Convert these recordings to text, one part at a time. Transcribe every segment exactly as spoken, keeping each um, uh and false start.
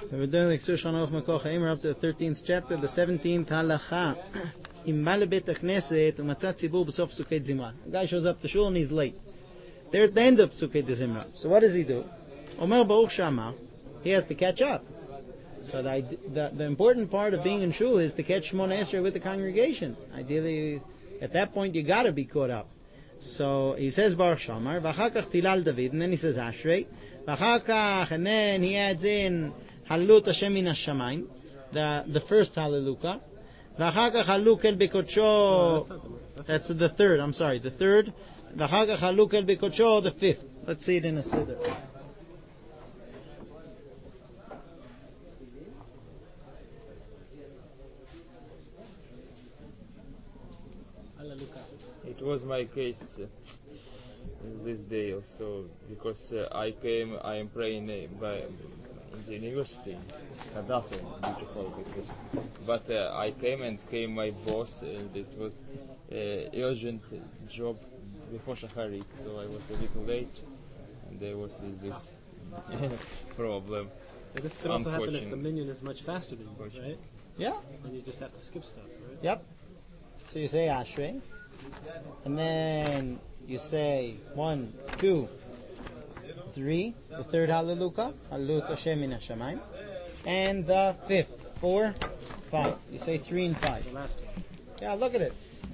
We're doing the Ksur Shanoch Mekoch Haim. We're up to the thirteenth chapter, the seventeenth halacha. Im bale bet knesset umatzat tzibur b'sof Psukei Zimra. A guy shows up to shul and he's late. They're at the end of Psukei Zimra. So what does he do? Omer Baruch Shama. He has to catch up. So the, the the important part of being in shul is to catch Shmona Esrei with the congregation. Ideally, at that point you gotta be caught up. So he says Baruch Shamar, v'achakach Tilal David, and then he says Ashrei, v'achakach, and then he adds in Halut Hashem min Hashamayim, the the first Hallelujah, v'achakach Haluk el Bekodsho. That's the third. I'm sorry, the third. V'achakach Haluk el Bekodsho, the fifth. Let's see it in a siddur. It was my case uh, this day also, because uh, I came, I am praying uh, by, in the university, Hadassah, beautiful because, but uh, I came and came my boss, and it was uh, urgent job before Shacharit, so I was a little late, and there was this problem. But this could also happen if the minion is much faster than you, right? Yeah. And you just have to skip stuff, right? Yep. So you say Ashrei. And then you say one, two, three, the third Hallelujah, Halut Hashem min Hashamayim, and the fifth, four, five. You say three and five. The last one. Yeah, look at it.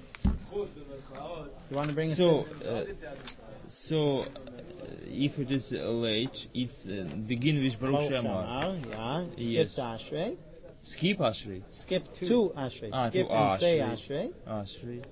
You want to bring us so, uh, so uh, if it is uh, late, it's uh, begin with Baruch Shema. Yeah. Yes. Skip to Ashrei. Skip Ashrei. Skip to Ashrei. Ah, Skip to and say Ashrei. Ashrei. Ashrei.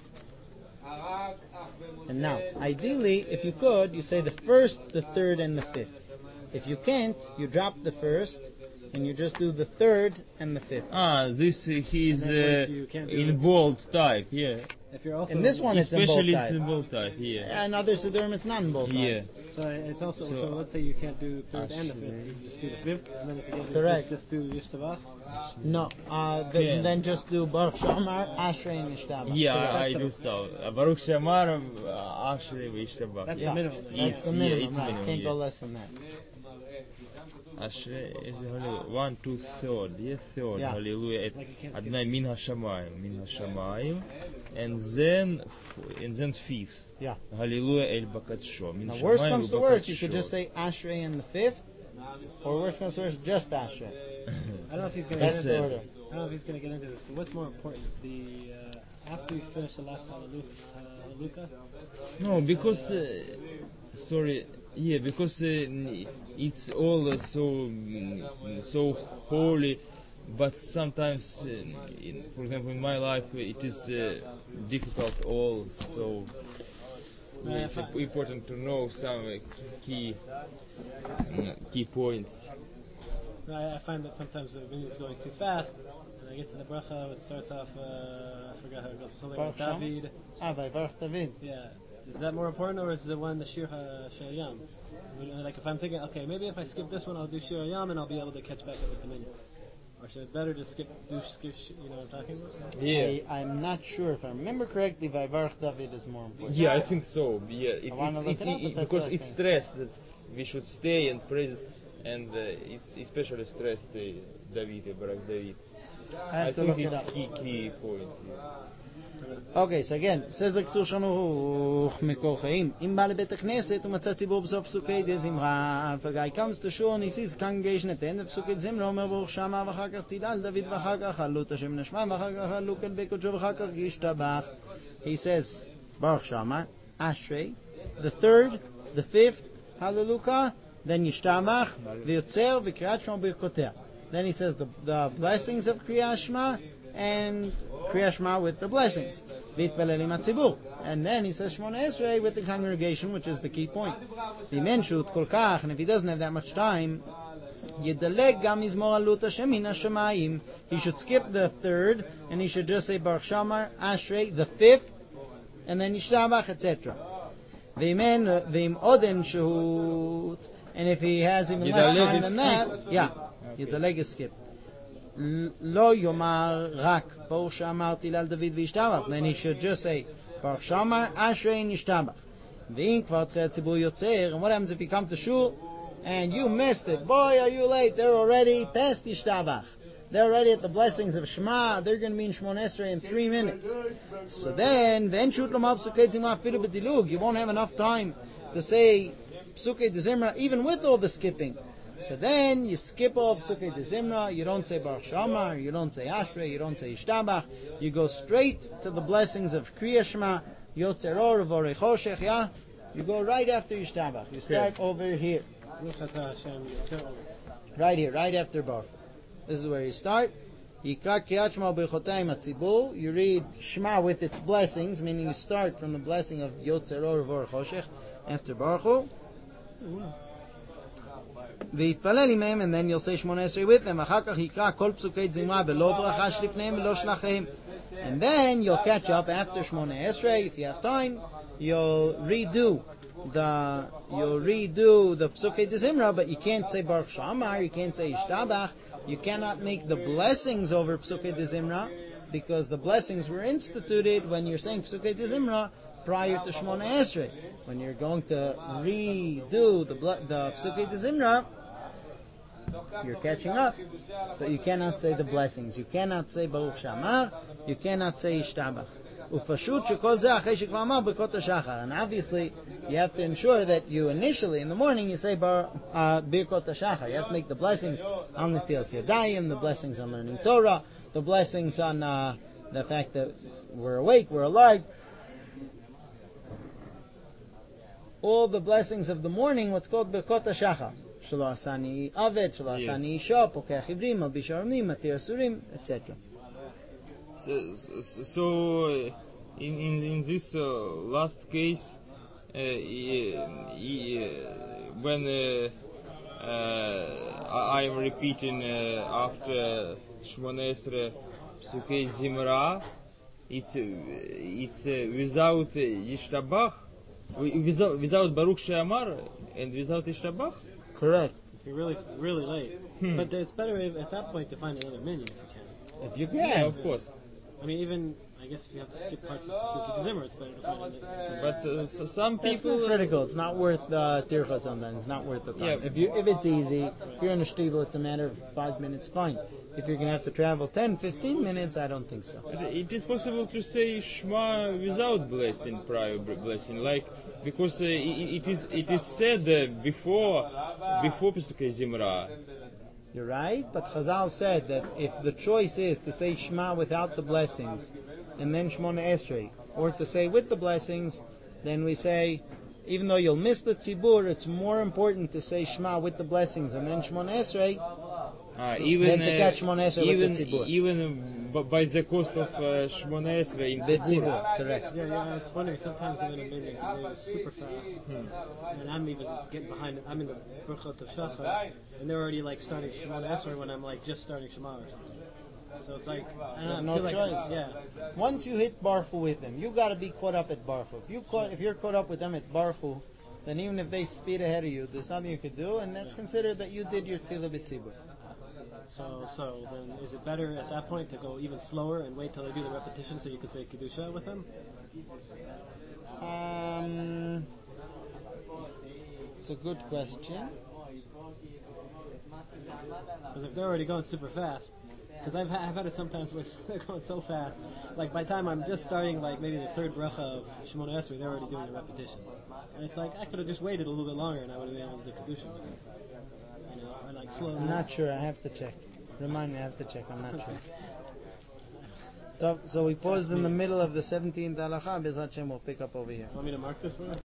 And now, ideally, if you could, you say the first, the third, and the fifth. If you can't, you drop the first, and you just do the third and the fifth. Ah, this uh, he's uh, you can't do in it. bold type, yeah. If you're also In this one, it's in bold Especially type. it's in bold type, yeah. And other Siddurim, it's not in bold type. Yeah. So it's also so, So, let's say you can't do third and the fifth, Ashrei. you just do the fifth, and then if you get to the Correct. fifth, just do Yishtabach. No, uh, the, Yeah. then just do Baruch Shamar, Ashrei, and Yishtabach. Yeah, Correct. I, I do so. Uh, Baruch Shamar, uh, Ashrei, Vishtabach. That's Yeah, the minimum. that's Yes, the yeah, minimum, it's right? minimum, Can't yeah. go less than that. Ashrei is only one, two, third. Yes, third. Yeah. Hallelujah. Like you can't skip. Adnai min hashamayim, min hashamayim, and then f- and then fifth. Yeah. Hallelujah el bakatsho. Min Now, worst shamayim comes to worst, you ubakatsho. could just say Ashrei in the fifth, or worst comes to worst, just Ashrei. I don't know if he's going to That's get the into order. this. I don't know if he's going to get into this. So what's more important, the uh, after you finish the last Hallelujah, Hallelujah? No, because uh, sorry, yeah, because uh, it's all uh, so mm, so holy, but sometimes, uh, in, for example, in my life, uh, it is uh, difficult. All so yeah, it's uh, important to know some uh, key mm, key points. I, I find that sometimes the video is going too fast, and I get to the bracha, it starts off, uh, I forgot how it goes, something like Baruch Shem? David. Ah, by Baruch David. Yeah. Is that more important, or is the one the Shir HaShayam? Like if I'm thinking, okay, maybe if I skip this one, I'll do Shir HaYam, and I'll be able to catch back up with the minyan. Or is it better to skip, do skip, you know what I'm talking about? Yeah. I, I'm not sure if I remember correctly, by Baruch David is more important. Yeah, I think so. Yeah, it, I wanna it, look it, it up, but it- that's because what I it's think. stressed that we should stay and praise, and uh, it's especially stressed uh, David, uh, Barak David. I have I to think look it it's up. key key point. Yeah. Okay, so again, says the Ksur Shanoch Mikol Chaim, Im bale bet knesset umatzat tzibur b'sof Psukei Zimra. If a guy comes to shul and he sees the congregation at the end of Psukei Zimra, Omer Baruch Shama v'achar kach Tilal David v'achar kach Halut Hashem min Hashamayim v'achar kach Haluk el Bekodsho v'achar kach Yishtabach. He says Baruch Shama, Ashrei, the third, the fifth, Hallelujah, then Yishtabach, v'yotzer v'kriyat Shema b'irkotea. Then he says the, the blessings of Kriyat Shema and Kriyat Shema with the blessings. V'itpalelim hatzibur. And then he says Shmona Esrei with the congregation, which is the key point. V'menshut kol kach, and if he doesn't have that much time, Yedaleg gam mizmor Halut Hashem min Hashamayim. He should skip the third, and he should just say Baruch Shamar, Ashrei, the fifth, and then Yishtabach, et cetera. V'im v'im oden shehut, and if he has even less time than that, yeah, Yedaleg is skipped. Lo yomar rak Baruch Shamar Tilal David v'Yishtabach. Then he should just say Baruch Shamar, Ashrei, and Yishtabach. V'im kvar tchei tzibur yotzer. And what happens if you come to shul and you missed it. Boy, are you late. They're already past Yishtabach. They're already at the blessings of Shema. They're going to be in Shmoneh Esrei in three minutes. So then, you won't have enough time to say Psukei de Zimra, even with all the skipping. So then, you skip all Psukei de Zimra, you don't say Baruch Shamar, you don't say Ashrei, you don't say Yishtabach, you go straight to the blessings of Kriya Shema, Yotzer Or, Vorei Choshech, yeah? You go right after Yishtabach. You start over here. Right here, right after Baruch. This is where you start. You read Shema with its blessings, meaning you start from the blessing of Yotzer Or Vor Choshech after Baruch Hu. And then you'll say Shmoneh Esrei with them. And then you'll catch up after Shmoneh Esrei. If you have time, you'll redo the you'll redo the Psukei de Zimra, but you can't say Baruch Shamar, you can't say Yishtabach. You cannot make the blessings over Psukei de Zimra, because the blessings were instituted when you're saying Psukei de Zimra prior to Shmoneh Esrei. When you're going to redo the, the Psukei de Zimra, you're catching up, but you cannot say the blessings. You cannot say Baruch Shamar, you cannot say Yishtabach. And obviously, you have to ensure that you initially, in the morning, you say Birkot HaShachar. You have to make the blessings on the Netilas Yadayim, the blessings on learning Torah, the blessings on uh, the fact that we're awake, we're alive. All the blessings of the morning, what's called Birkot HaShachar. Shelo Asani Aved, Shelo Asani Isha, Pokeach Ivrim, Malbish Aramim, Matir Asurim, et cetera. So, so uh, in, in in this uh, last case, uh, he, he, uh, when uh, uh, I am repeating uh, after Shmoneh Esrei Psukei Zimra, it's uh, it's uh, without uh, Yishtabach, without without Baruch She'amar, and without Yishtabach. Correct. If you're really really late, hmm. but it's better if, at that point to find another minion if you can. If you can, yeah, of course. I mean, even, I guess if you have to skip parts of Psukei de Zimra, it's better to find it. But uh, so some people... It's not critical. It's not worth uh, tircha sometimes. It's not worth the time. Yeah. If you if it's easy, if you're in a shtibel, it's a matter of five minutes, fine. If you're going to have to travel ten, fifteen minutes, I don't think so. It is possible to say Shema without blessing, prior blessing, like, because uh, it, it is it is said uh, before, before Psukei Zimra. You're right, but Chazal said that if the choice is to say Shema without the blessings and then Shmoneh Esrei, or to say with the blessings, then we say, even though you'll miss the tzibur, it's more important to say Shema with the blessings and then Shmoneh Esrei uh, even, than to catch Shmoneh Esrei even, with the tzibur. Even by the cost of uh, Shmoneh Esrei in tzibur. Correct. Yeah, yeah, I was wondering, sometimes I'm in a minute, it's super fast, hmm. and I'm even getting behind it. I'm in the Birkot HaShachar, and they're already like starting Shmoneh Esrei when I'm like just starting Shema or something. So it's like, I don't know, no I feel choice. Like, yeah. Once you hit Baruch Hu with them, you got to be caught up at Baruch Hu. If you caught, if you're caught up with them at Baruch Hu, then even if they speed ahead of you, there's nothing you could do, and that's considered that you did your tefillah b'tzibur. So, so then, is it better at that point to go even slower and wait till they do the repetition so you could say kedusha with them? Um, it's a good question. Because if they're already going super fast, because I've, ha- I've had it sometimes where they're going so fast, like by the time I'm just starting, like maybe the third bracha of Shmoneh Esrei, they're already doing the repetition, and it's like I could have just waited a little bit longer and I would have been able to do kedusha with them. You know, or like slow. I'm not sure. I have to check. Remind me. I have to check. I'm not sure. So, so we paused in the middle of the seventeenth halacha. Bez Hashem, we'll pick up over here. Want me to mark this one?